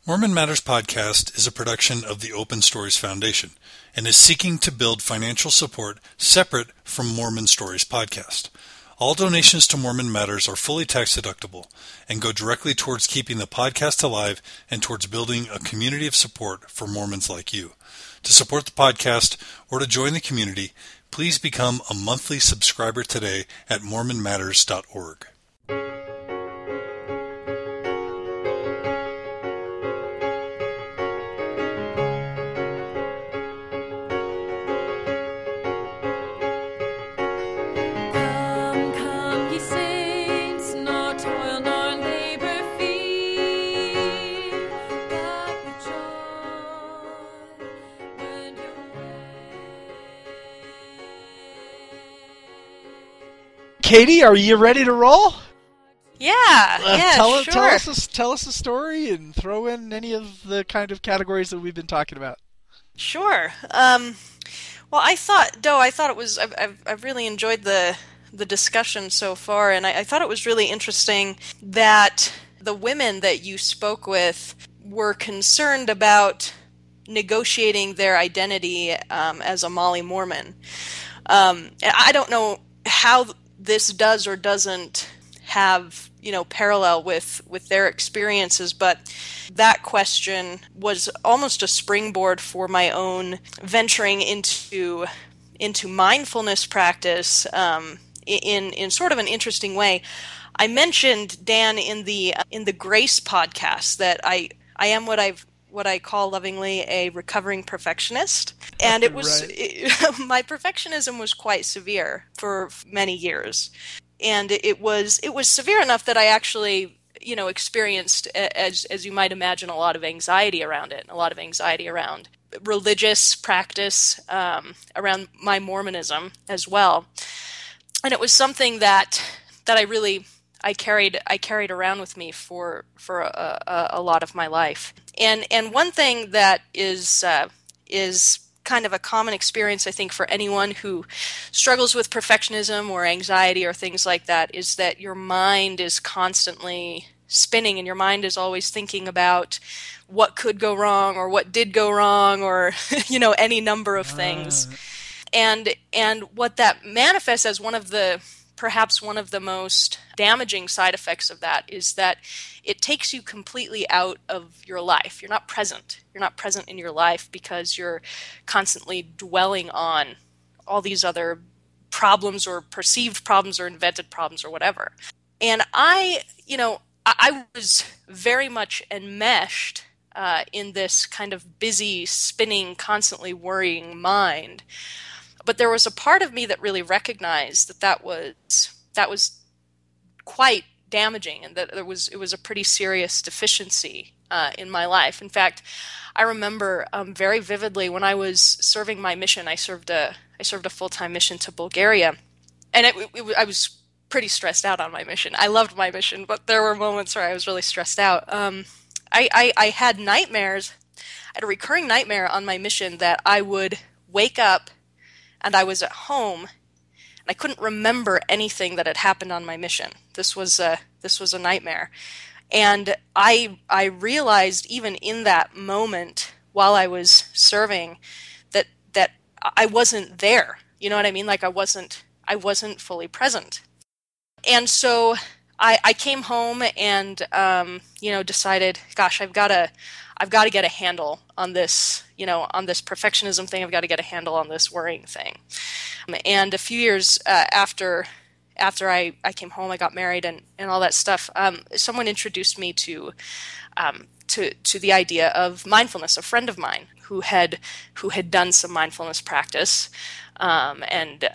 Mormon Matters Podcast is a production of the Open Stories Foundation and is seeking to build financial support separate from Mormon Stories Podcast. All donations to Mormon Matters are fully tax deductible and go directly towards keeping the podcast alive and towards building a community of support for Mormons like you. To support the podcast or to join the community, please become a monthly subscriber today at mormonmatters.org. Katie, are you ready to roll? Yeah, Tell sure. us a story and throw in any of the kind of categories that we've been talking about. Sure. Well, I thought it was. I've really enjoyed the discussion so far, and I thought it was really interesting that the women that you spoke with were concerned about negotiating their identity as a Molly Mormon. I don't know how this does or doesn't have, parallel with their experiences, but that question was almost a springboard for my own venturing into mindfulness practice in sort of an interesting way. I mentioned, Dan, in the Grace podcast that I am what I call lovingly a recovering perfectionist. And it was, my perfectionism was quite severe for many years. And it was severe enough that I actually, experienced, as you might imagine, a lot of anxiety around it, a lot of anxiety around religious practice, around my Mormonism as well. And it was something that I carried around with me for a lot of my life. And one thing that is kind of a common experience, I think, for anyone who struggles with perfectionism or anxiety or things like that is that your mind is constantly spinning and your mind is always thinking about what could go wrong or what did go wrong or, any number of things. And what that manifests as perhaps one of the most damaging side effects of that is that it takes you completely out of your life. You're not present. You're not present in your life because you're constantly dwelling on all these other problems or perceived problems or invented problems or whatever. And I was very much enmeshed in this kind of busy, spinning, constantly worrying mind. But there was a part of me that really recognized that was quite damaging, and that it was a pretty serious deficiency in my life. In fact, I remember very vividly when I was serving my mission. I served a full-time mission to Bulgaria, and I was pretty stressed out on my mission. I loved my mission, but there were moments where I was really stressed out. I had nightmares. I had a recurring nightmare on my mission that I would wake up and I was at home, and I couldn't remember anything that had happened on my mission. This was a nightmare, and I realized even in that moment while I was serving that I wasn't there. You know what I mean? Like I wasn't fully present, and so I came home and decided, gosh, I've got to get a handle on this, on this perfectionism thing. I've got to get a handle on this worrying thing. And a few years after I came home, I got married and all that stuff, someone introduced me to the idea of mindfulness. A friend of mine who had done some mindfulness practice, and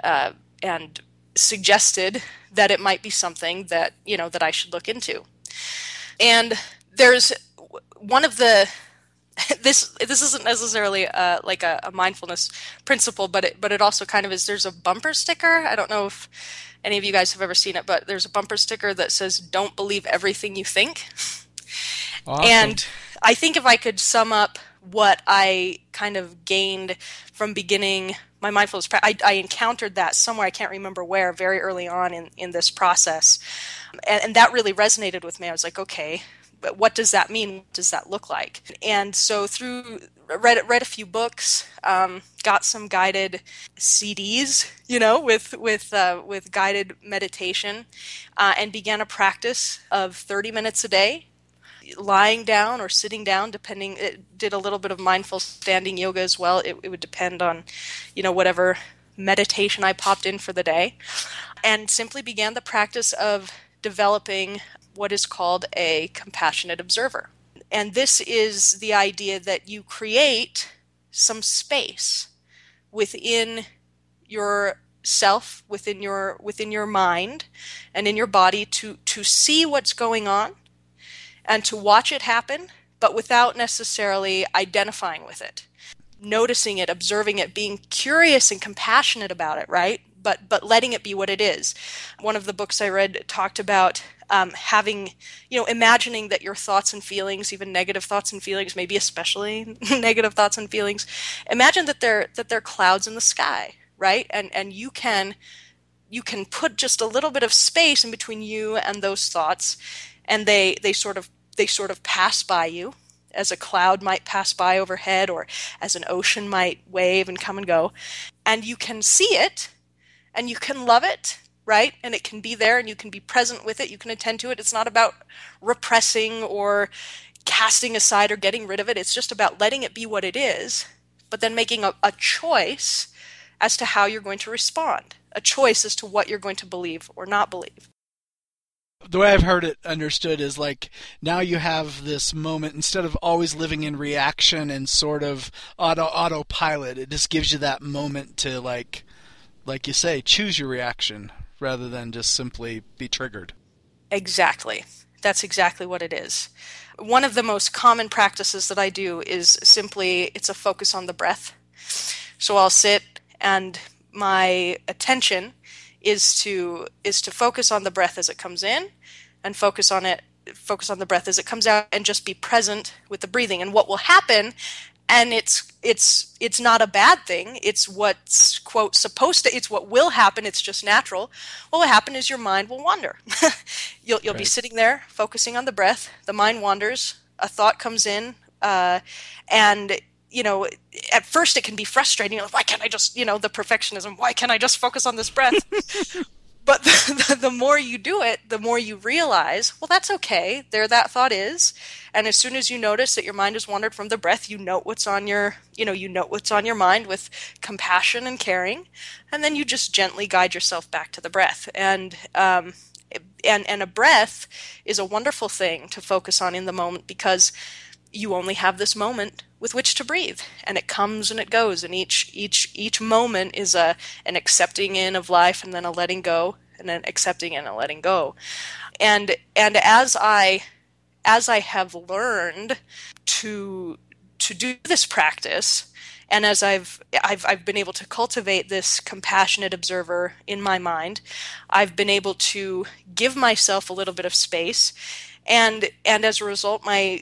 suggested that it might be something that that I should look into. And there's one of the this isn't necessarily like a mindfulness principle, but it also kind of is. There's a bumper sticker. I don't know if any of you guys have ever seen it, but there's a bumper sticker that says, "Don't believe everything you think." Awesome. And I think if I could sum up what I kind of gained from beginning my mindfulness practice, I encountered that somewhere, I can't remember where, very early on in this process. And that really resonated with me. I was like, okay, what does that mean? What does that look like? And so read a few books, got some guided CDs, with guided meditation, and began a practice of 30 minutes a day, lying down or sitting down, depending. It did a little bit of mindful standing yoga as well. It would depend on, whatever meditation I popped in for the day, and simply began the practice of developing what is called a compassionate observer. And this is the idea that you create some space within yourself, within your mind, and in your body to see what's going on and to watch it happen, but without necessarily identifying with it. Noticing it, observing it, being curious and compassionate about it, right? But letting it be what it is. One of the books I read talked about imagining that your thoughts and feelings, even negative thoughts and feelings, maybe especially negative thoughts and feelings, imagine that they're clouds in the sky, right? And you can put just a little bit of space in between you and those thoughts, and they sort of pass by you, as a cloud might pass by overhead, or as an ocean might wave and come and go. And you can see it, and you can love it, right? And it can be there, and you can be present with it. You can attend to it. It's not about repressing or casting aside or getting rid of it. It's just about letting it be what it is, but then making a choice as to how you're going to respond, a choice as to what you're going to believe or not believe. The way I've heard it understood is like, now you have this moment, instead of always living in reaction and sort of autopilot, it just gives you that moment to like you say, choose your reaction rather than just simply be triggered. Exactly. That's exactly what it is. One of the most common practices that I do is simply, it's a focus on the breath. So I'll sit, and my attention is to focus on the breath as it comes in, and focus on the breath as it comes out, and just be present with the breathing. And what will happen, and it's not a bad thing, it's what's, quote, supposed to, it's what will happen, it's just natural. What will happen is your mind will wander. You'll Right. be sitting there focusing on the breath, the mind wanders, a thought comes in, and at first it can be frustrating. Why can't I just, the perfectionism, why can't I just focus on this breath? But the more you do it, the more you realize, well, that's okay. There that thought is. And as soon as you notice that your mind has wandered from the breath, you note what's on your mind with compassion and caring. And then you just gently guide yourself back to the breath. And a breath is a wonderful thing to focus on in the moment, because you only have this moment with which to breathe, and it comes and it goes, and each moment is an accepting in of life, and then a letting go, and then accepting in and a letting go. And as I have learned to do this practice, and as I've been able to cultivate this compassionate observer in my mind, I've been able to give myself a little bit of space. And as a result, my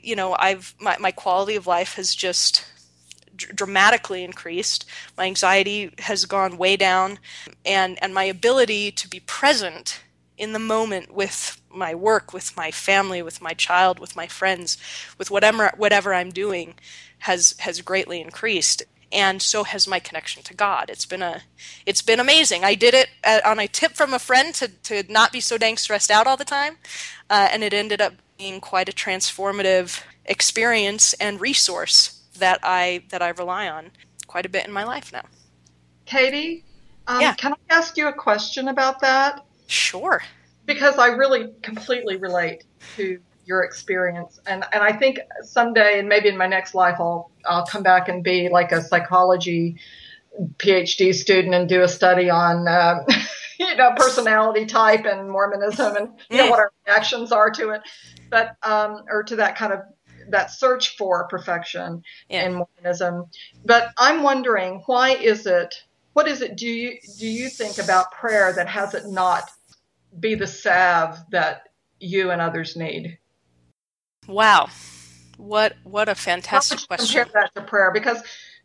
quality of life has just dramatically increased. My anxiety has gone way down, and my ability to be present in the moment with my work, with my family, with my child, with my friends, with whatever I'm doing has greatly increased. And so has my connection to God. It's been amazing. I did it on a tip from a friend to not be so dang stressed out all the time, and it ended up being quite a transformative experience and resource that I rely on quite a bit in my life now. Katie, Yeah. Can I ask you a question about that? Sure. Because I really completely relate to your experience, and I think someday, and maybe in my next life, I'll come back and be like a psychology PhD student and do a study on personality type and Mormonism, and what our reactions are to it, but or to that kind of that search for perfection in Mormonism. But I'm wondering, what is it do you think about prayer that has it not be the salve that you and others need? Wow. What a fantastic How would you question. compare that to prayer? Because,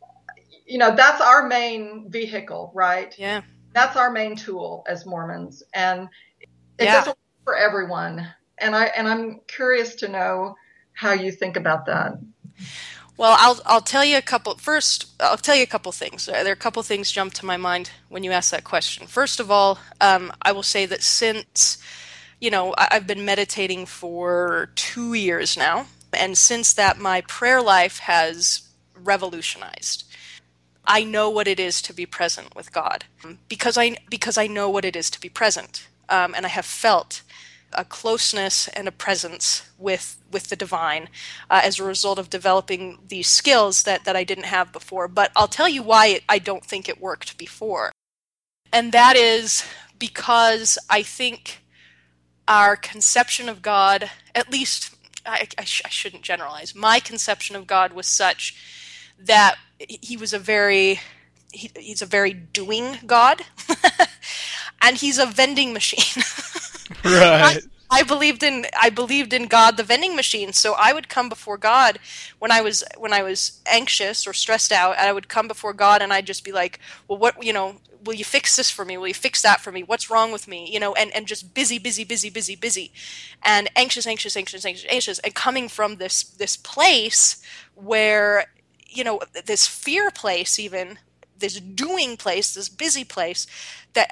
that's our main vehicle, right? Yeah. That's our main tool as Mormons. And it doesn't work for everyone. And I'm curious to know how you think about that. Well, I'll tell you a couple. First, I'll tell you a couple things. There are a couple things jump to my mind when you ask that question. First of all, I will say that since, I've been meditating for 2 years now, and since that, my prayer life has revolutionized. I know what it is to be present with God because I know what it is to be present, and I have felt a closeness and a presence with the divine as a result of developing these skills that I didn't have before. But I'll tell you why I don't think it worked before. And that is because I think our conception of God, at least I shouldn't generalize, my conception of God was such that he's a very doing God and he's a vending machine. Right. I believed in God, the vending machine. So I would come before God when I was anxious or stressed out. And I would come before God, and I'd just be like, "Well, will you fix this for me? Will you fix that for me? What's wrong with me?" And just busy, and anxious, and coming from this place where this fear place, even this doing place, this busy place that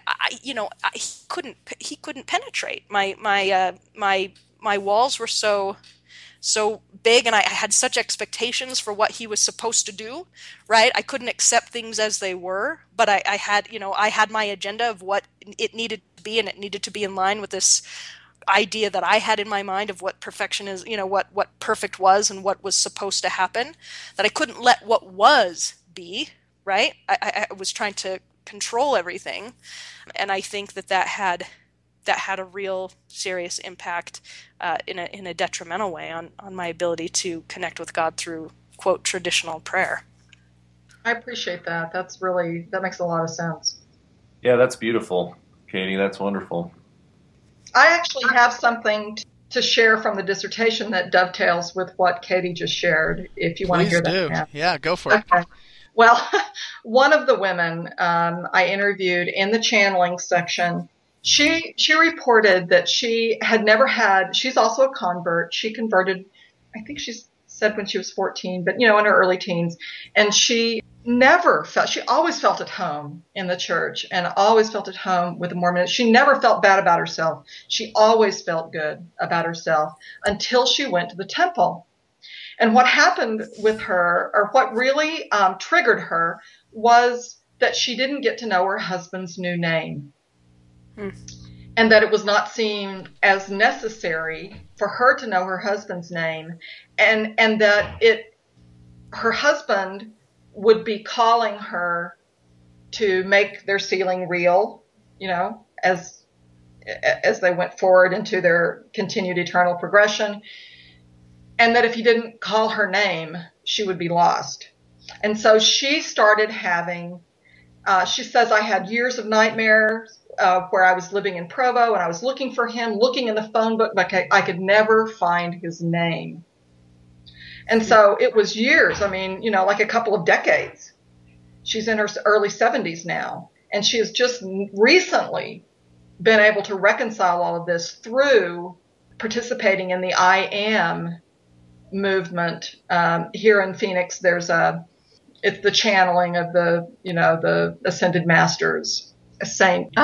he couldn't penetrate. My walls were so big, and I had such expectations for what he was supposed to do, right? I couldn't accept things as they were, but I had my agenda of what it needed to be, and it needed to be in line with this idea that I had in my mind of what perfection is, what perfect was and what was supposed to happen, that I couldn't let what was be, right? I was trying to control everything, and I think that had a real serious impact in a detrimental way on my ability to connect with God through, quote, traditional prayer. I appreciate that. That makes a lot of sense. Yeah, that's beautiful, Katie. That's wonderful. I actually have something to share from the dissertation that dovetails with what Katie just shared, if you want to hear that. Please do. Yeah, go for it. Okay. Well, one of the women I interviewed in the channeling section, she reported that she had never had, she's also a convert. She converted, I think she said when she was 14, but in her early teens. And she always felt at home in the church and always felt at home with the Mormons. She never felt bad about herself. She always felt good about herself until she went to the temple. And what happened with her, or what really triggered her, was that she didn't get to know her husband's new name. And that it was not seen as necessary for her to know her husband's name, and that her husband would be calling her to make their sealing real, as they went forward into their continued eternal progression. And that if he didn't call her name, she would be lost. And so she started having, she says, I had years of nightmares where I was living in Provo and I was looking for him, looking in the phone book, but I could never find his name. And so it was years, like a couple of decades. She's in her early 70s now, and she has just recently been able to reconcile all of this through participating in the I Am movement. Here in Phoenix, it's the channeling of the ascended masters, Saint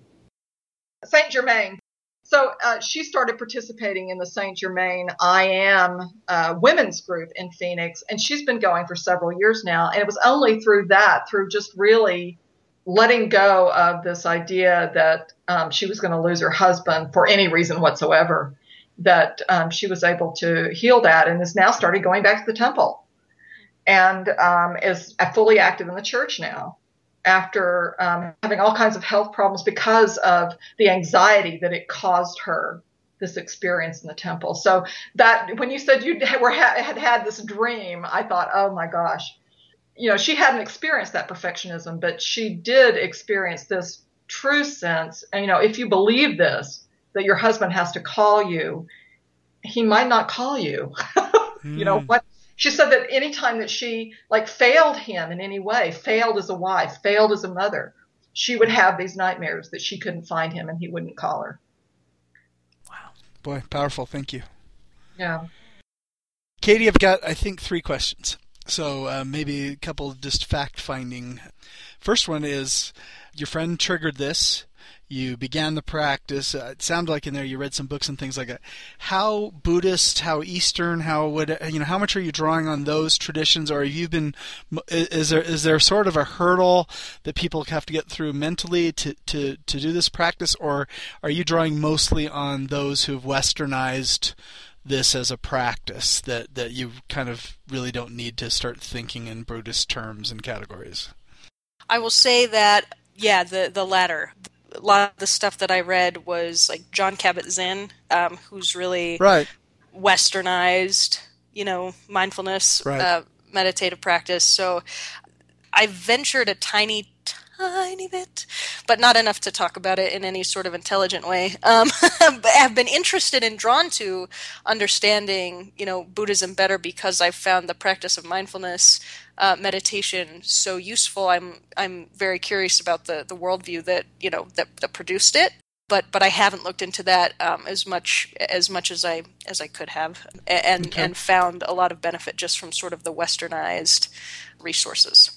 Germain. So she started participating in the Saint Germain I Am women's group in Phoenix, and she's been going for several years now. And it was only through just really letting go of this idea that she was going to lose her husband for any reason whatsoever, that she was able to heal that, and has now started going back to the temple, and is fully active in the church now, after having all kinds of health problems because of the anxiety that it caused her, this experience in the temple. So that when you said you had this dream, I thought, oh my gosh, she hadn't experienced that perfectionism, but she did experience this true sense. And if you believe this, that your husband has to call you, he might not call you. What she said, that any time that she failed him in any way, failed as a wife, failed as a mother, she would have these nightmares that she couldn't find him and he wouldn't call her. Wow. Boy, powerful. Thank you. Yeah. Katie, I've got, I think, 3 questions. So maybe a couple just fact-finding. First one is, your friend triggered this. You began the practice. It sounded like in there you read some books and things like that. How Buddhist, how Eastern, how much are you drawing on those traditions, or have you been? Is there sort of a hurdle that people have to get through mentally to do this practice, or are you drawing mostly on those who've Westernized this as a practice that you kind of really don't need to start thinking in Buddhist terms and categories? I will say that, yeah, the latter. A lot of the stuff that I read was like Jon Kabat-Zinn, who's really right. Westernized, mindfulness, right. Meditative practice. So I ventured a tiny bit, but not enough to talk about it in any sort of intelligent way. But I've been interested and drawn to understanding, Buddhism better because I've found the practice of mindfulness, meditation so useful. I'm very curious about the worldview that produced it. But I haven't looked into that as much as I could have, and found a lot of benefit just from sort of the Westernized resources.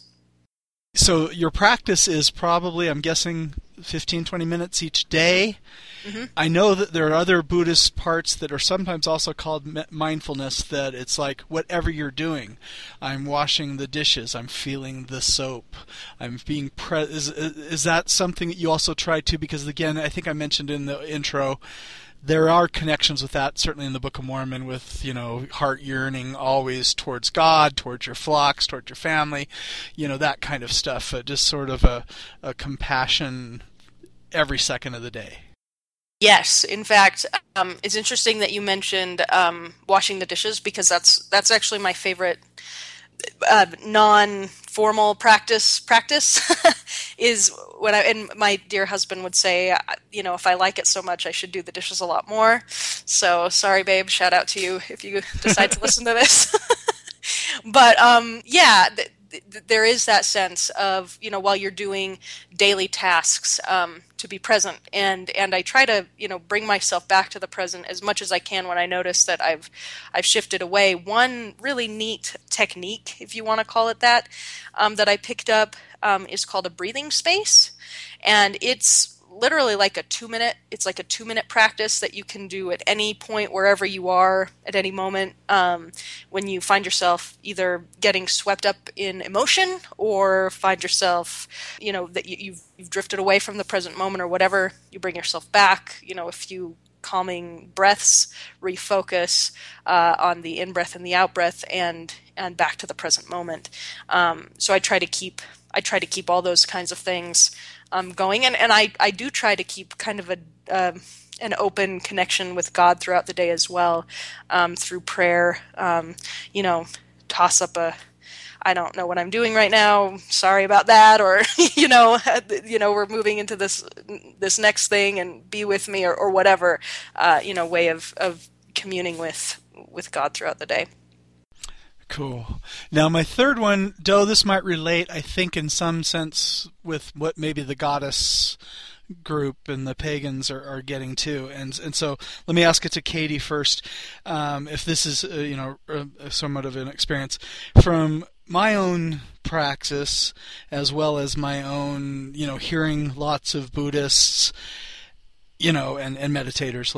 So your practice is probably, I'm guessing, 15, 20 minutes each day. Mm-hmm. I know that there are other Buddhist parts that are sometimes also called mindfulness, that it's like whatever you're doing. I'm washing the dishes. I'm feeling the soap. I'm being is that something that you also try to? Because again, I think I mentioned in the intro, there are connections with that, certainly in the Book of Mormon, with, heart yearning always towards God, towards your flocks, towards your family, that kind of stuff. Just sort of a compassion every second of the day. Yes. In fact, it's interesting that you mentioned washing the dishes, because that's actually my favorite non-formal practice is when and my dear husband would say, if I like it so much, I should do the dishes a lot more. So sorry, babe. Shout out to you if you decide to listen to this. But there is that sense of, while you're doing daily tasks, to be present, and I try to, bring myself back to the present as much as I can when I notice that I've shifted away. One really neat technique, if you want to call it that I picked up is called a breathing space, and it's literally like a 2-minute practice that you can do at any point, wherever you are at any moment, when you find yourself either getting swept up in emotion or find yourself, that you've drifted away from the present moment or whatever. You bring yourself back, a few calming breaths, refocus on the in-breath and the out-breath, and back to the present moment. So I try to keep all those kinds of things going, and I do try to keep kind of an open connection with God throughout the day as well, through prayer. Toss up I don't know what I'm doing right now, sorry about that, or we're moving into this next thing, and be with me, or whatever, way of communing with God throughout the day. Cool. Now, my third one, though this might relate, I think, in some sense with what maybe the goddess group and the pagans are getting to, and so let me ask it to Katie first. If this is somewhat of an experience from my own praxis, as well as my own hearing lots of Buddhists, and meditators.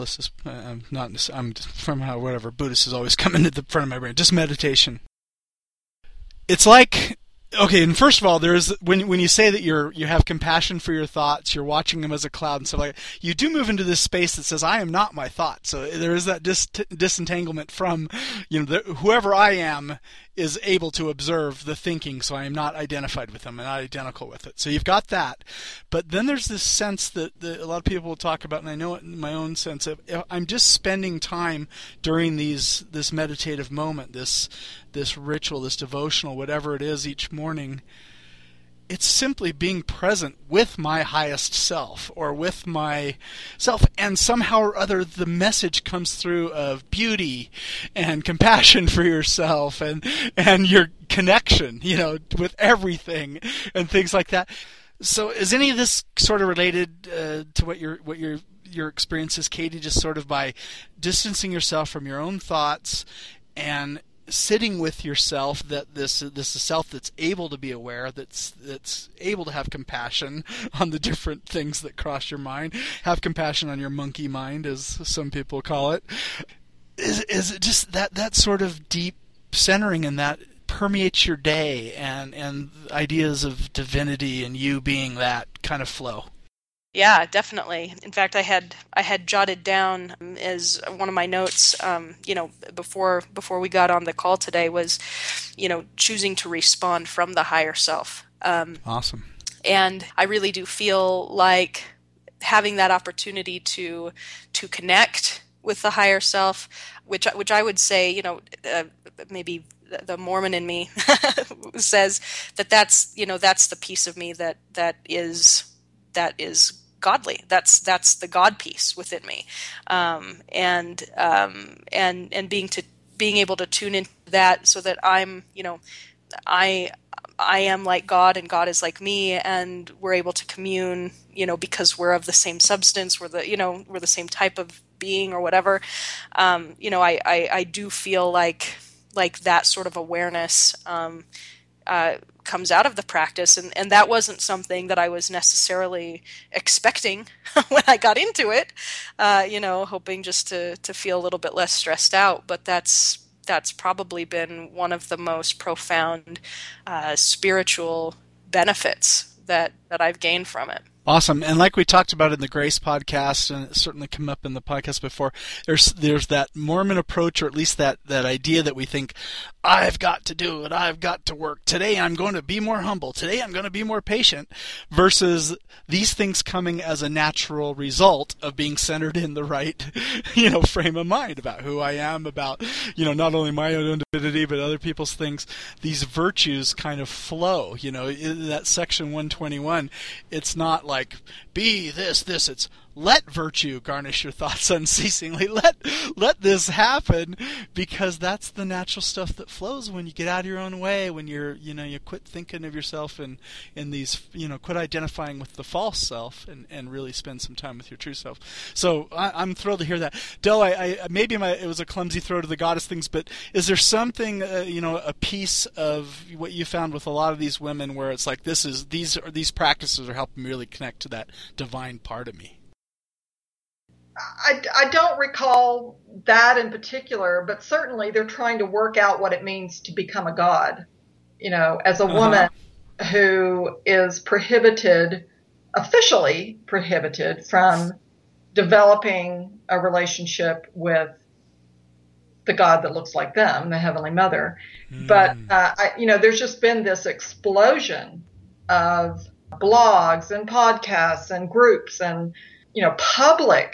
I'm somehow whatever Buddhist is always coming to the front of my brain. Just meditation. It's like, okay, and first of all, there's when you say that you have compassion for your thoughts, you're watching them as a cloud and stuff like that, you do move into this space that says, I am not my thoughts. So there is that disentanglement from, whoever I am is able to observe the thinking, so I am not identified with them and not identical with it. So you've got that. But then there's this sense that a lot of people will talk about, and I know it in my own sense, of I'm just spending time during this meditative moment, this ritual, this devotional, whatever it is each morning. It's simply being present with my highest self, or with myself, and somehow or other the message comes through of beauty and compassion for yourself and your connection, with everything and things like that. So is any of this sort of related to what your experience is, Katie, just sort of by distancing yourself from your own thoughts and sitting with yourself, that this is a self that's able to be aware, that's able to have compassion on the different things that cross your mind, have compassion on your monkey mind, as some people call it. Is it just that sort of deep centering in that permeates your day, and ideas of divinity and you being that kind of flow? Yeah, definitely. In fact, I had jotted down as one of my notes, before we got on the call today, was, choosing to respond from the higher self. Awesome. And I really do feel like having that opportunity to connect with the higher self, which I would say, maybe the Mormon in me says that's the piece of me that is godly. That's the God piece within me, and being able to tune into that, so that I'm, I am like God and God is like me, and we're able to commune, because we're of the same substance, we're the same type of being or whatever. I do feel like that sort of awareness comes out of the practice, and that wasn't something that I was necessarily expecting when I got into it, hoping just to feel a little bit less stressed out. But that's probably been one of the most profound spiritual benefits that I've gained from it. Awesome. And like we talked about in the Grace podcast, and it's certainly come up in the podcast before, there's that Mormon approach, or at least that idea that we think, I've got to do it, I've got to work. Today I'm going to be more humble. Today I'm going to be more patient, versus these things coming as a natural result of being centered in the right, frame of mind about who I am, about, not only my own divinity, but other people's things. These virtues kind of flow, in that section 121. It's not like, be this, it's let virtue garnish your thoughts unceasingly. Let this happen, because that's the natural stuff that flows when you get out of your own way, when you quit thinking of yourself in these, quit identifying with the false self, and really spend some time with your true self. So I'm thrilled to hear that. Del, it was a clumsy throw to the goddess things, but is there something, a piece of what you found with a lot of these women where it's like, these practices are helping me really connect to that divine part of me? I don't recall that in particular, but certainly they're trying to work out what it means to become a god. As a woman who is officially prohibited from developing a relationship with the God that looks like them, the Heavenly Mother. But, there's just been this explosion of blogs and podcasts and groups and, public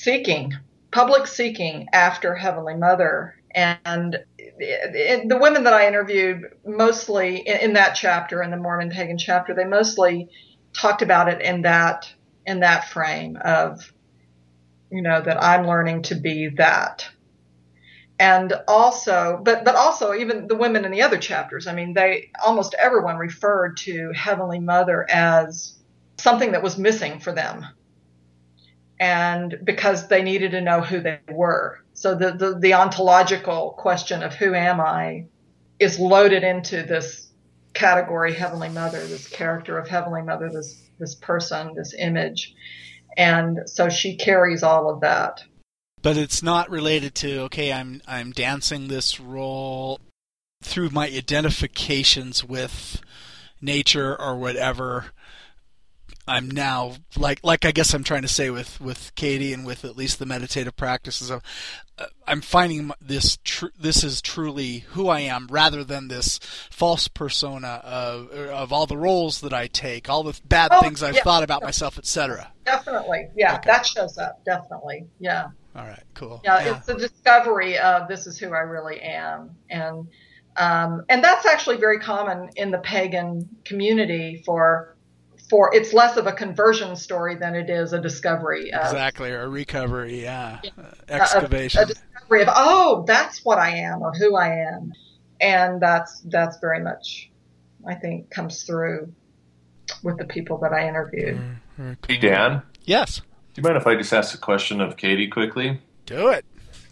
seeking after Heavenly Mother. And the women that I interviewed, mostly in that chapter, in the Mormon pagan chapter, they mostly talked about it in that frame of, that I'm learning to be that. And also, but also even the women in the other chapters, almost everyone referred to Heavenly Mother as something that was missing for them. And because they needed to know who they were. So the ontological question of who am I is loaded into this category, Heavenly Mother, this character of Heavenly Mother, this person, this image. And so she carries all of that. But it's not related to, okay, I'm dancing this role through my identifications with nature or whatever. I'm now, like I guess I'm trying to say with Katie and with at least the meditative practices of, I'm finding this is truly who I am, rather than this false persona of all the roles that I take, all the bad things I've thought about myself, etc. Definitely, yeah, okay. That shows up, definitely, yeah. All right, cool. Yeah, it's a discovery of this is who I really am, and that's actually very common in the pagan community. For it's less of a conversion story than it is a discovery. Exactly, or a recovery, excavation. A discovery of, that's what I am, or who I am. And that's very much, I think, comes through with the people that I interviewed. Hey, Dan? Yes? Do you mind if I just ask a question of Katie quickly? Do it.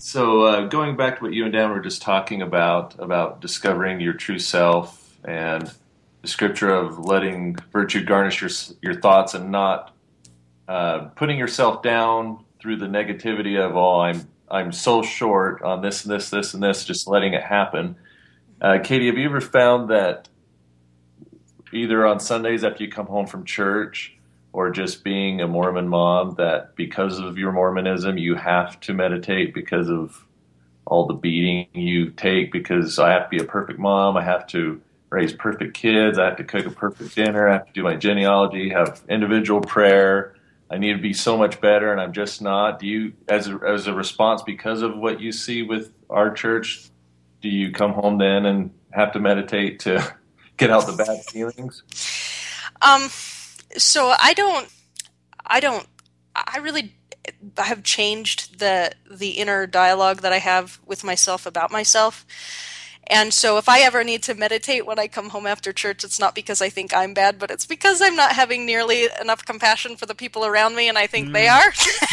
So going back to what you and Dan were just talking about discovering your true self and the scripture of letting virtue garnish your thoughts and not putting yourself down through the negativity of, I'm so short on this and this, this and this, just letting it happen. Katie, have you ever found that either on Sundays after you come home from church or just being a Mormon mom, that because of your Mormonism, you have to meditate because of all the beating you take, because I have to be a perfect mom, I have to raise perfect kids, I have to cook a perfect dinner, I have to do my genealogy, have individual prayer, I need to be so much better, and I'm just not. Do you, as a response, because of what you see with our church, do you come home then and have to meditate to get out the bad feelings? So I really have changed the inner dialogue that I have with myself about myself. And so if I ever need to meditate when I come home after church, it's not because I think I'm bad, but it's because I'm not having nearly enough compassion for the people around me, and I think they are.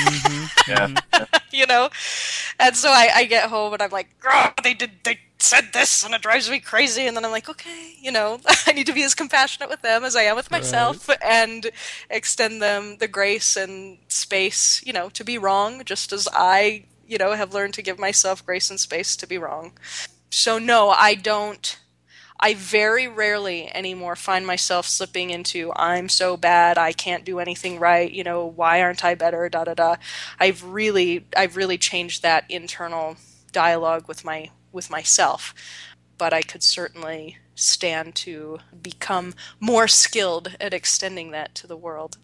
You know? And so I get home and I'm like, they said this and it drives me crazy. And then I'm like, okay, I need to be as compassionate with them as I am with myself, and extend them the grace and space, to be wrong, just as I, have learned to give myself grace and space to be wrong. So no, I don't. I very rarely anymore find myself slipping into, I'm so bad, I can't do anything right, why aren't I better, da da da. I've really changed that internal dialogue with myself. But I could certainly stand to become more skilled at extending that to the world.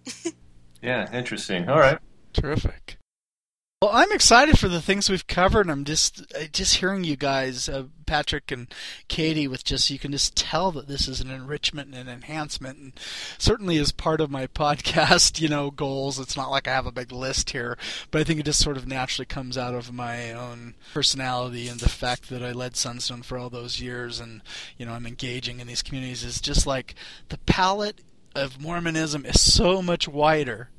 Yeah, interesting. All right. Terrific. Well, I'm excited for the things we've covered. I'm just hearing you guys, Patrick and Katie, you can just tell that this is an enrichment and an enhancement, and certainly as part of my podcast, goals. It's not like I have a big list here, but I think it just sort of naturally comes out of my own personality and the fact that I led Sunstone for all those years, and I'm engaging in these communities. Is just like the palette of Mormonism is so much wider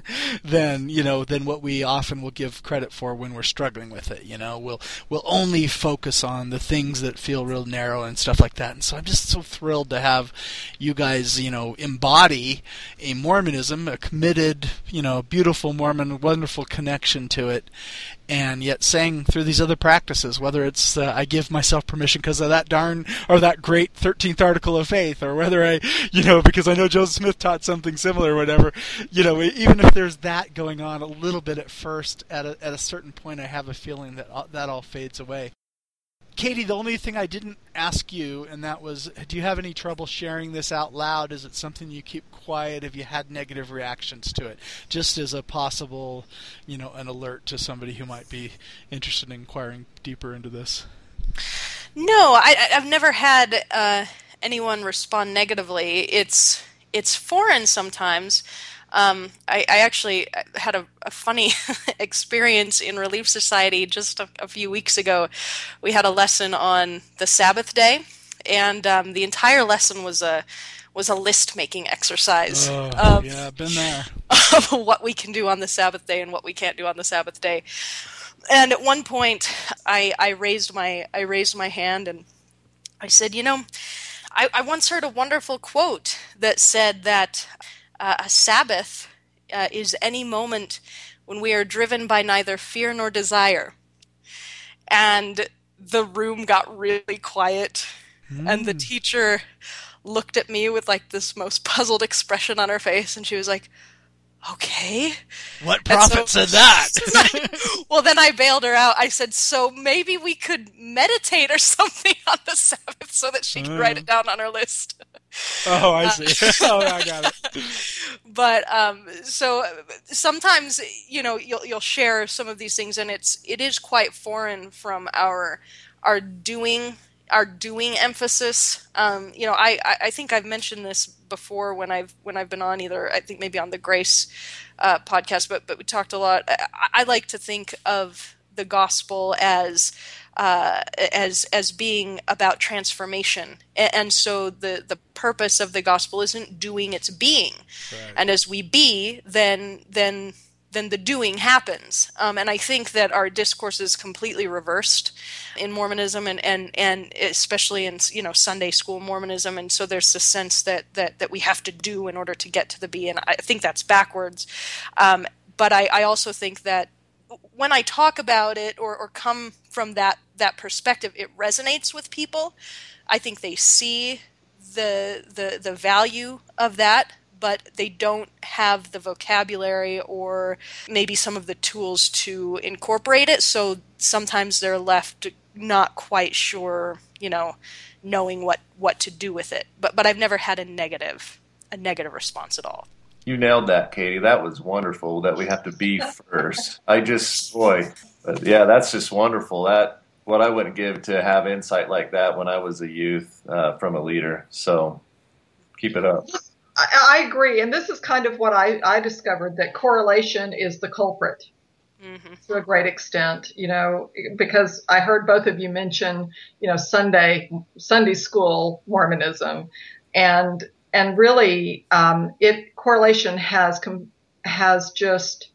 than what we often will give credit for when we're struggling with it. We'll only focus on the things that feel real narrow and stuff like that. And so I'm just so thrilled to have you guys, embody a Mormonism, a committed, beautiful Mormon, wonderful connection to it, and yet saying through these other practices, whether it's I give myself permission because of that that great 13th article of faith, or whether I, because I know Joseph Smith taught something similar or whatever, even if there's that going on a little bit at first, at a certain point I have a feeling that all fades away. Katie, the only thing I didn't ask you, and that was, do you have any trouble sharing this out loud? Is it something you keep quiet? Have you had negative reactions to it? Just as a possible, an alert to somebody who might be interested in inquiring deeper into this. No, I've never had anyone respond negatively. It's foreign sometimes. I actually had a funny experience in Relief Society just a few weeks ago. We had a lesson on the Sabbath day, and the entire lesson was a list-making exercise. Yeah, been there. Of what we can do on the Sabbath day and what we can't do on the Sabbath day. And at one point, I raised my hand and I said, I once heard a wonderful quote that said that a Sabbath is any moment when we are driven by neither fear nor desire. And the room got really quiet, and the teacher looked at me with this most puzzled expression on her face, and she was like, okay. What prophet said that? Well, then I bailed her out. I said, so maybe we could meditate or something on the Sabbath so that she could write it down on her list. Oh, I see. I got it. But so sometimes, you'll share some of these things, and it is quite foreign from our doing emphasis. I think I've mentioned this before when I've been on either, I think maybe on the Grace podcast, but we talked a lot. I like to think of the gospel as being about transformation, and so the purpose of the gospel isn't doing, it's being. Right. And as we be, then then the doing happens. And I think that our discourse is completely reversed in Mormonism and especially in, Sunday school Mormonism. And so there's this sense that we have to do in order to get to the be. And I think that's backwards. But I also think that when I talk about it or come from that perspective, it resonates with people. I think they see the value of that, but they don't have the vocabulary or maybe some of the tools to incorporate it. So sometimes they're left not quite sure, knowing what to do with it. But I've never had a negative response at all. You nailed that, Katie. That was wonderful that we have to be first. Yeah, that's just wonderful. That what I wouldn't give to have insight like that when I was a youth from a leader. So keep it up. I agree. And this is kind of what I discovered, that correlation is the culprit to a great extent, because I heard both of you mention, Sunday school Mormonism, and really, correlation has just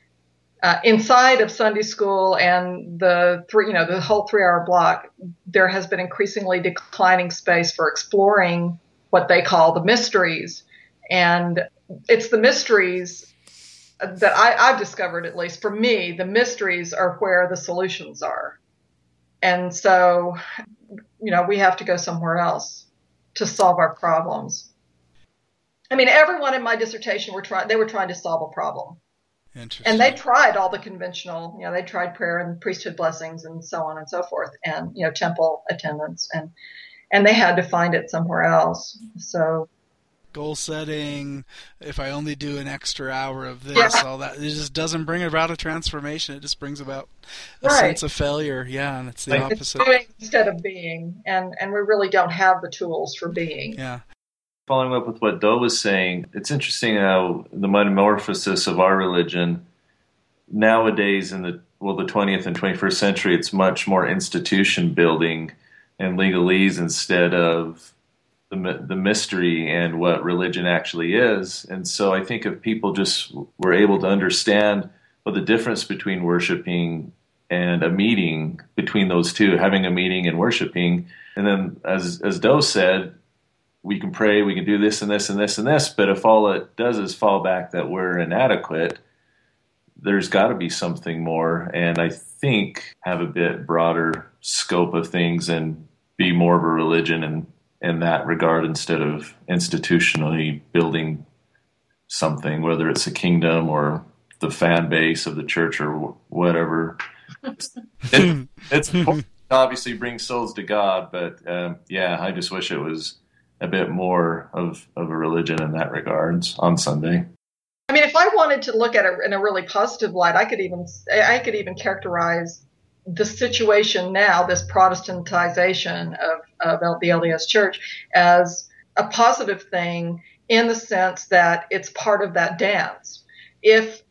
inside of Sunday school and the whole 3-hour block, there has been increasingly declining space for exploring what they call the mysteries, and it's the mysteries that I've discovered, at least for me, the mysteries are where the solutions are, and so we have to go somewhere else to solve our problems. I mean, everyone in my dissertation were trying to solve a problem. Interesting. And they tried all the conventional, they tried prayer and priesthood blessings and so on and so forth, and, temple attendance, and they had to find it somewhere else. So goal setting, if I only do an extra hour of this, all that, it just doesn't bring about a transformation. It just brings about a sense of failure. Yeah, and it's the opposite. It's doing instead of being, and we really don't have the tools for being. Yeah. Following up with what Do was saying, it's interesting how the metamorphosis of our religion nowadays in the 20th and 21st century, it's much more institution building and legalese instead of the mystery and what religion actually is. And so I think if people just were able to understand the difference between worshiping and a meeting, between those two, having a meeting and worshiping, and then as Do said, we can pray, we can do this and this and this and this, but if all it does is fall back that we're inadequate, there's got to be something more, and I think have a bit broader scope of things and be more of a religion in that regard instead of institutionally building something, whether it's a kingdom or the fan base of the church or whatever. It's important to obviously bring souls to God, but I just wish it was a bit more of a religion in that regards on Sunday. I mean, if I wanted to look at it in a really positive light, I could even characterize the situation now, this Protestantization of the LDS Church, as a positive thing in the sense that it's part of that dance. If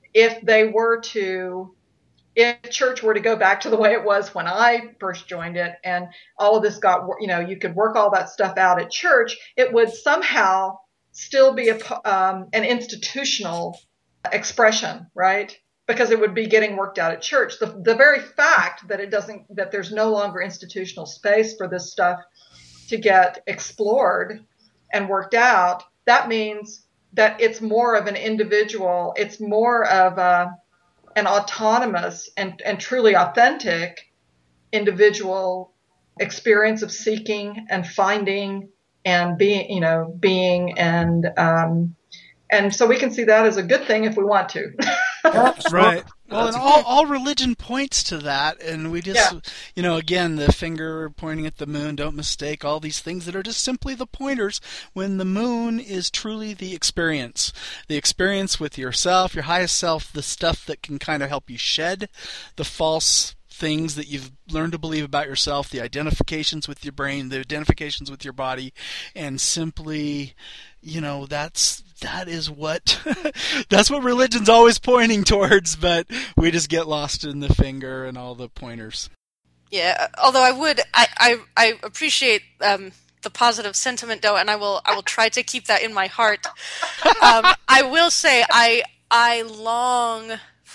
church were to go back to the way it was when I first joined it, and all of this you could work all that stuff out at church, it would somehow still be an institutional expression, right? Because it would be getting worked out at church. The very fact that there's no longer institutional space for this stuff to get explored and worked out, that means that it's more of an individual, it's more of an autonomous and truly authentic individual experience of seeking and finding and being and so we can see that as a good thing if we want to. Right. Well, and all religion points to that, and we just, again, the finger pointing at the moon, don't mistake all these things that are just simply the pointers, when the moon is truly the experience with yourself, your highest self, the stuff that can kind of help you shed the false things that you've learned to believe about yourself, the identifications with your brain, the identifications with your body, and simply, that is what that's what religion's always pointing towards, but we just get lost in the finger and all the pointers. Yeah, although I appreciate the positive sentiment, though, and I will try to keep that in my heart. I will say I long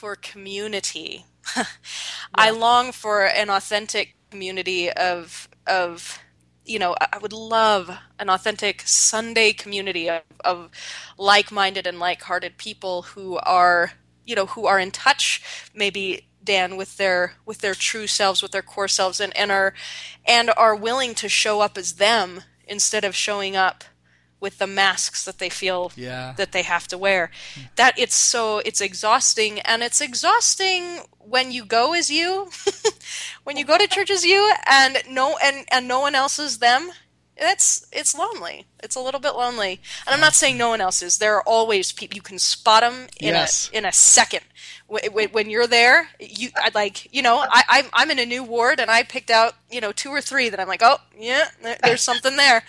for community. I long for an authentic community of I would love an authentic Sunday community of like-minded and like-hearted people who are in touch, maybe, Dan, with their true selves, with their core selves, and are willing to show up as them instead of showing up with the masks that they feel that they have to wear. That it's exhausting, and it's exhausting when you go as you, when you go to church as you, and no one else is them. It's lonely. It's a little bit lonely. And I'm not saying no one else is. There are always people. You can spot them in a second. When you're there, I'm in a new ward, and I picked out 2 or 3 that I'm like, oh yeah, there's something there.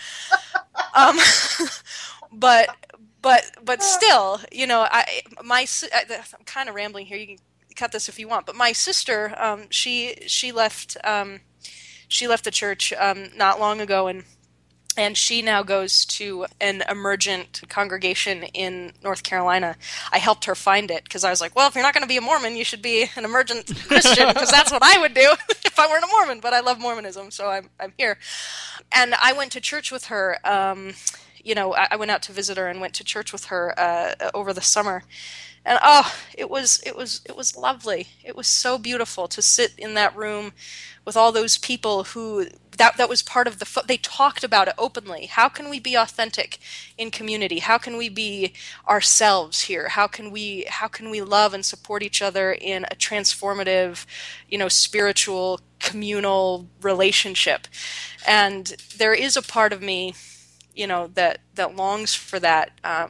But still, I'm kind of rambling here. You can cut this if you want. But my sister, she left the church not long ago, and she now goes to an emergent congregation in North Carolina. I helped her find it because I was like, well, if you're not going to be a Mormon, you should be an emergent Christian, because that's what I would do if I weren't a Mormon. But I love Mormonism, so I'm here. And I went to church with her. I went out to visit her and went to church with her over the summer. And it was lovely. It was so beautiful to sit in that room with all those people who that was part of they talked about it openly. How can we be authentic in community? How can we be ourselves here? How can we love and support each other in a transformative, spiritual, communal relationship? And there is a part of me, that longs for that.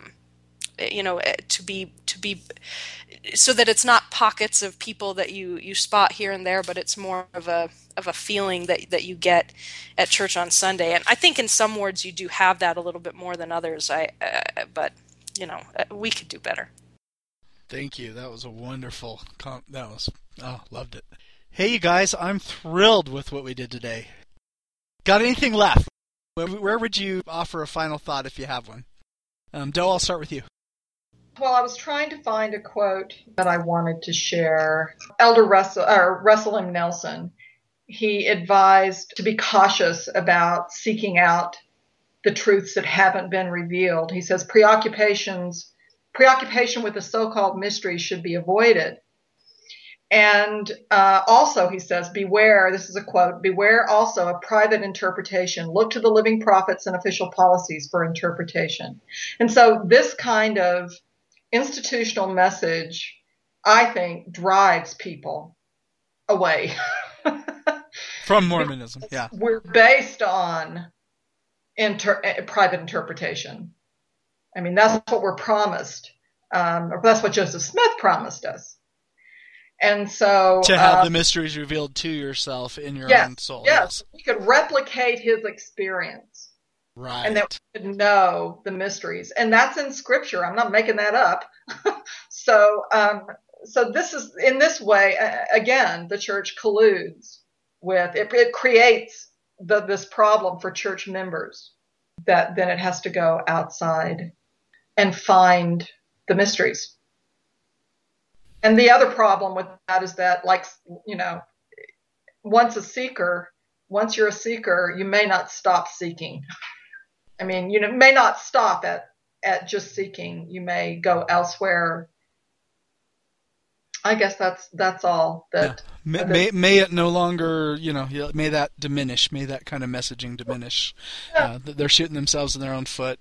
To be so that it's not pockets of people that you spot here and there, but it's more of a feeling that you get at church on Sunday. And I think in some wards you do have that a little bit more than others. But we could do better. Thank you. That was a wonderful. Loved it. Hey, you guys, I'm thrilled with what we did today. Got anything left? Where would you offer a final thought if you have one? Doe, I'll start with you. Well, I was trying to find a quote that I wanted to share. Elder Russell M. Nelson, he advised to be cautious about seeking out the truths that haven't been revealed. He says preoccupation with the so-called mysteries should be avoided. And also, he says, beware, this is a quote, beware also of private interpretation. Look to the living prophets and official policies for interpretation. And so this kind of institutional message, I think, drives people away from Mormonism. Yeah, we're based on private interpretation. I mean, that's what we're promised. Or that's what Joseph Smith promised us. And so to have the mysteries revealed to yourself in your own soul. Yes, we could replicate his experience. Right. And that we could know the mysteries. And that's in Scripture. I'm not making that up. So this is, in this way, again, the church colludes with, it creates this problem for church members that then it has to go outside and find the mysteries. And the other problem with that is that, once you're a seeker, you may not stop seeking. I mean, you may not stop at just seeking. You may go elsewhere. I guess that's all. That may it no longer, may that diminish. May that kind of messaging diminish. Yeah. They're shooting themselves in their own foot,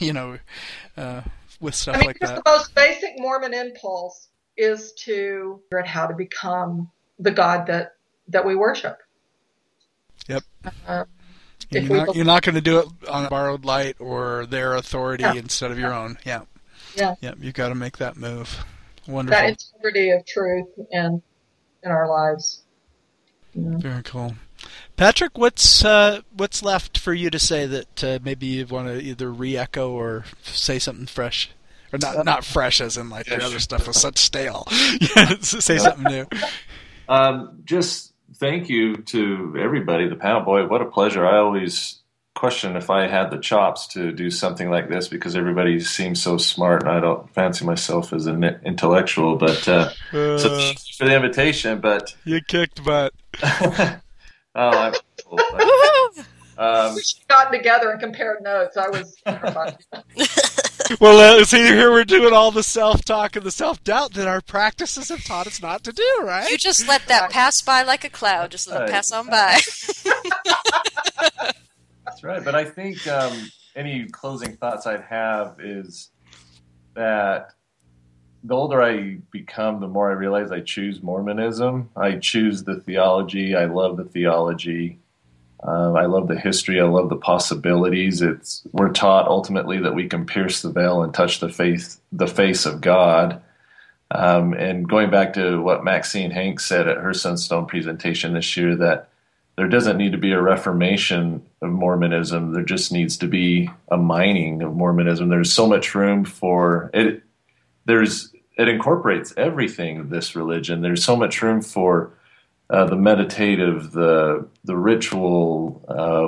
with stuff like that. The most basic Mormon impulse is to figure out how to become the God that we worship. Yep. You're not going to do it on borrowed light or their authority instead of your own. Yeah. Yeah. Yep. You got to make that move. Wonderful. That integrity of truth in our lives. Very cool. Patrick, what's left for you to say that maybe you want to either re-echo or say something fresh? Or not fresh as in the other stuff was such stale. Say something new. Just thank you to everybody, the panel. Boy, what a pleasure. I always question if I had the chops to do something like this, because everybody seems so smart and I don't fancy myself as an intellectual. But so thank you for the invitation. But you kicked butt. I'm cool. We should have gotten together and compared notes. I was Well, see, here we're doing all the self-talk and the self-doubt that our practices have taught us not to do, right? You just let that pass by like a cloud. Just let it pass on by. That's right. But I think any closing thoughts I'd have is that the older I become, the more I realize I choose Mormonism. I choose the theology. I love the theology. I love the history. I love the possibilities. We're taught ultimately that we can pierce the veil and touch the face of God. And going back to what Maxine Hanks said at her Sunstone presentation this year, that there doesn't need to be a reformation of Mormonism. There just needs to be a mining of Mormonism. There's so much room for it. It incorporates everything of this religion. There's so much room for the meditative, the ritual.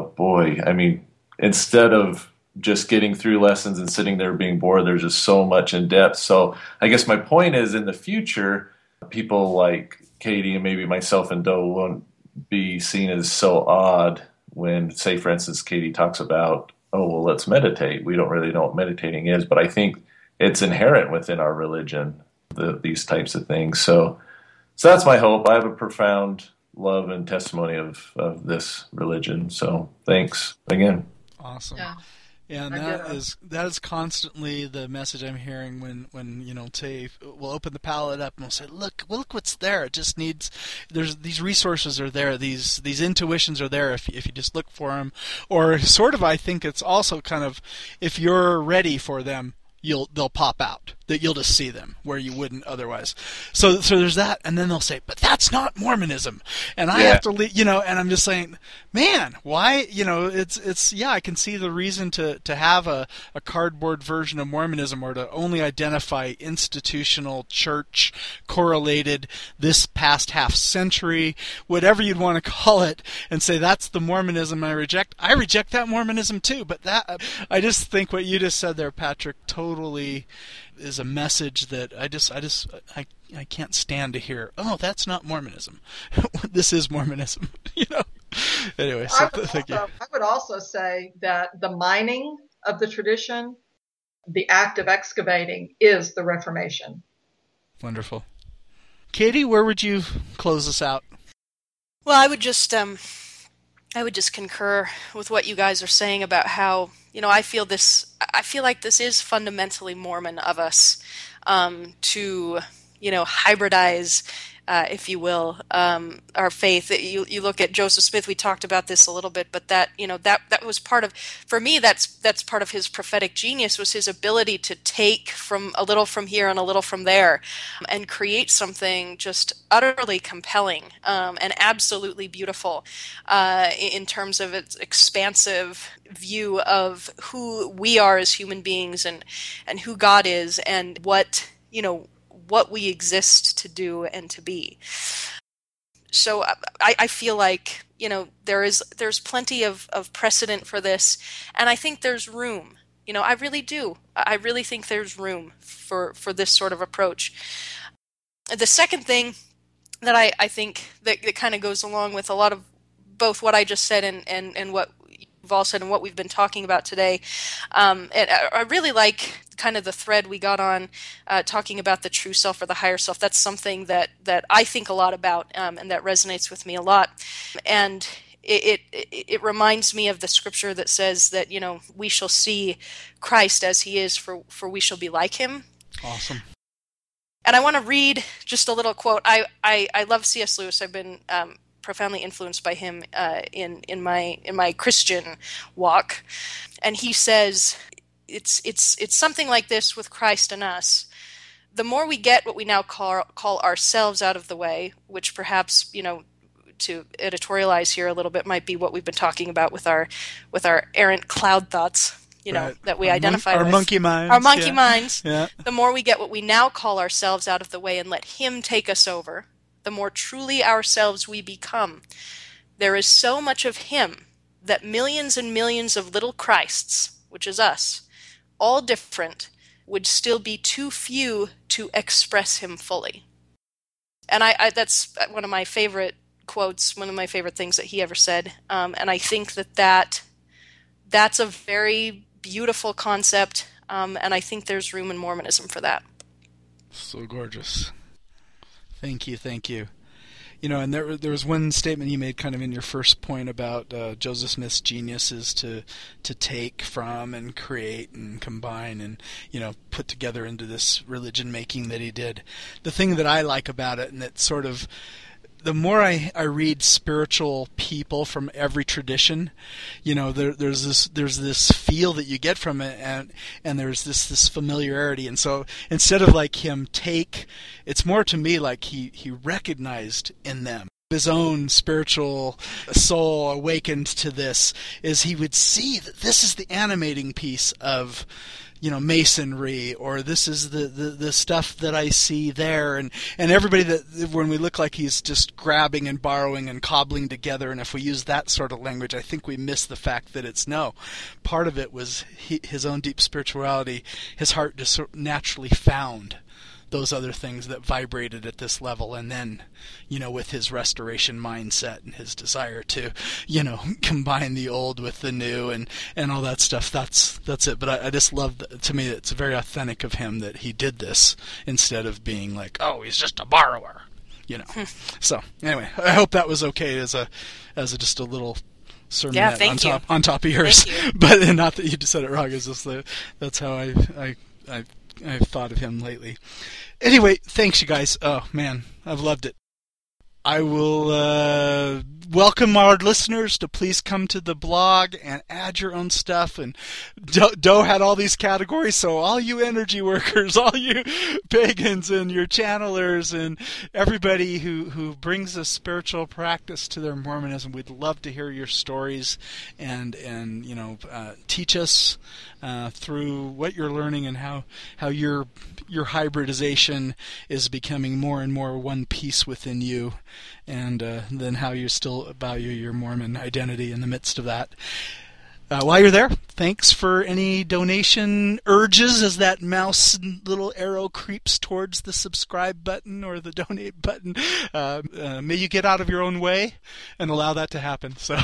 I mean, instead of just getting through lessons and sitting there being bored, there's just so much in depth. So I guess my point is, in the future, people like Katie and maybe myself and Doe won't be seen as so odd when, say, for instance, Katie talks about, oh, well, let's meditate. We don't really know what meditating is, but I think it's inherent within our religion, these types of things. So that's my hope. I have a profound love and testimony of this religion. So thanks again. Awesome. Yeah, and that is constantly the message I'm hearing when say we'll open the palette up and we'll say, look what's there. It just needs, there's these resources are there, these intuitions are there if you just look for them, or sort of, I think it's also kind of, if you're ready for them, they'll pop out, that you'll just see them where you wouldn't otherwise. So there's that, and then they'll say, but that's not Mormonism, and I have to and I'm just saying, man, why? It's I can see the reason to have a cardboard version of Mormonism, or to only identify institutional church correlated this past half century, whatever you'd want to call it, and say that's the Mormonism I reject. I reject that Mormonism too, but that, I just think what you just said there, Patrick, totally is a message that I can't stand to hear. Oh, that's not Mormonism. This is Mormonism. Anyway, so thank you. I would also say that the mining of the tradition, the act of excavating, is the Reformation. Wonderful. Katie, where would you close us out? Well, I would just concur with what you guys are saying about how, I feel like this is fundamentally Mormon of us, to, hybridize, if you will, our faith. You look at Joseph Smith, we talked about this a little bit, but that was part of, for me, that's part of his prophetic genius, was his ability to take from a little from here and a little from there, and create something just utterly compelling, and absolutely beautiful, in terms of its expansive view of who we are as human beings, and who God is, and what we exist to do and to be. So I feel like, there's plenty of precedent for this, and I think there's room. I really do. I really think there's room for this sort of approach. The second thing that I think that kind of goes along with a lot of both what I just said and what you've all said and what we've been talking about today, and I really like kind of the thread we got on, talking about the true self or the higher self. That's something that I think a lot about, and that resonates with me a lot. And it reminds me of the scripture that says that, we shall see Christ as he is, for we shall be like him. Awesome. And I want to read just a little quote. I love C.S. Lewis. I've been profoundly influenced by him in my Christian walk. And he says, it's something like this with Christ and us. The more we get what we now call ourselves out of the way, which perhaps, to editorialize here a little bit, might be what we've been talking about with our errant cloud thoughts, right, that we identify our with. monkey minds. Our monkey minds. Yeah. The more we get what we now call ourselves out of the way and let him take us over, the more truly ourselves we become. There is so much of him that millions and millions of little Christs, which is us, all different, would still be too few to express him fully. And I that's one of my favorite quotes, one of my favorite things that he ever said. And I think that's a very beautiful concept, and I think there's room in Mormonism for that. So gorgeous. Thank you. And there was one statement you made kind of in your first point about Joseph Smith's genius is to take from and create and combine and, put together into this religion making that he did. The thing that I like about it, and that sort of, the more I read spiritual people from every tradition, there's this feel that you get from it, and there's this familiarity. And so instead of like him take, it's more to me like he recognized in them his own spiritual soul awakened to this, is he would see that this is the animating piece of masonry, or this is the stuff that I see there, and everybody that when we look like he's just grabbing and borrowing and cobbling together, and if we use that sort of language, I think we miss the fact that it's part of it was his own deep spirituality. His heart just sort of naturally found those other things that vibrated at this level, and then with his restoration mindset and his desire to combine the old with the new and all that stuff, that's it. But I just love to me it's very authentic of him that he did this instead of being like, oh, he's just a borrower, So anyway, I hope that was okay as a just a little sermon on top of yours. But not that you just said it wrong, it's just that's how I've thought of him lately. Anyway, thanks you guys. Oh man, I've loved it. I will welcome our listeners to please come to the blog and add your own stuff. And Doe had all these categories, so all you energy workers, all you pagans and your channelers and everybody who brings a spiritual practice to their Mormonism, we'd love to hear your stories and teach us through what you're learning and how your hybridization is becoming more and more one piece within you, and then how you still value your Mormon identity in the midst of that. While you're there, thanks for any donation urges as that mouse little arrow creeps towards the subscribe button or the donate button. May you get out of your own way and allow that to happen. So.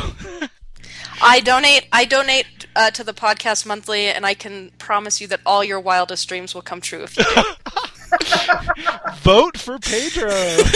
I donate to the podcast monthly, and I can promise you that all your wildest dreams will come true if you do. Vote for Pedro.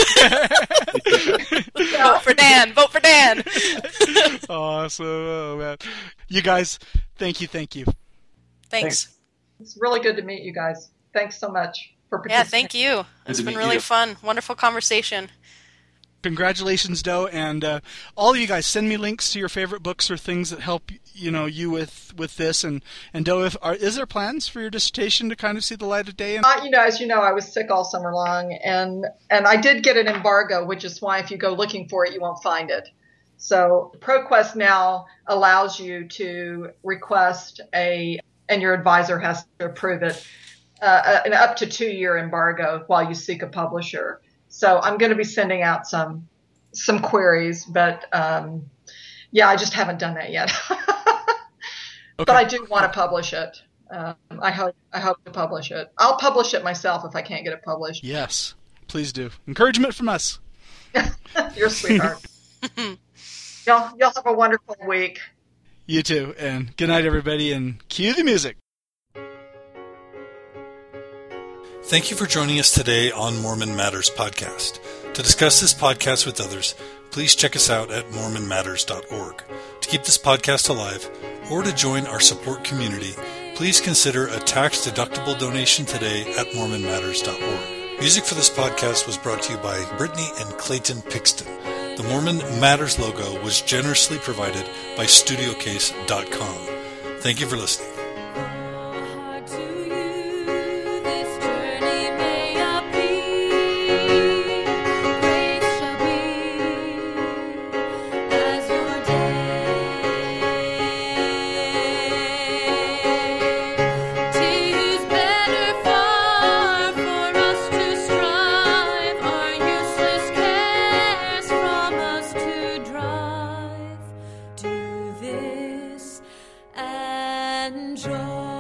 Vote for Dan. Awesome. Oh, man. You guys, thank you. Thanks. It's really good to meet you guys. Thanks so much for participating. Yeah, thank you. It's been really fun. Wonderful conversation. Congratulations, Doe, and all of you guys, send me links to your favorite books or things that help you with this. And Doe, is there plans for your dissertation to kind of see the light of day? As you know, I was sick all summer long, and I did get an embargo, which is why if you go looking for it, you won't find it. So ProQuest now allows you to request and your advisor has to approve it, an up to 2-year embargo while you seek a publisher. So I'm going to be sending out some queries, but I just haven't done that yet. Okay. But I do want to publish it. I hope to publish it. I'll publish it myself if I can't get it published. Yes, please do. Encouragement from us. You're a sweetheart. Y'all have a wonderful week. You too, and good night, everybody, and cue the music. Thank you for joining us today on Mormon Matters Podcast. To discuss this podcast with others, please check us out at mormonmatters.org. To keep this podcast alive, or to join our support community, please consider a tax-deductible donation today at mormonmatters.org. Music for this podcast was brought to you by Brittany and Clayton Pixton. The Mormon Matters logo was generously provided by StudioCase.com. Thank you for listening. this go.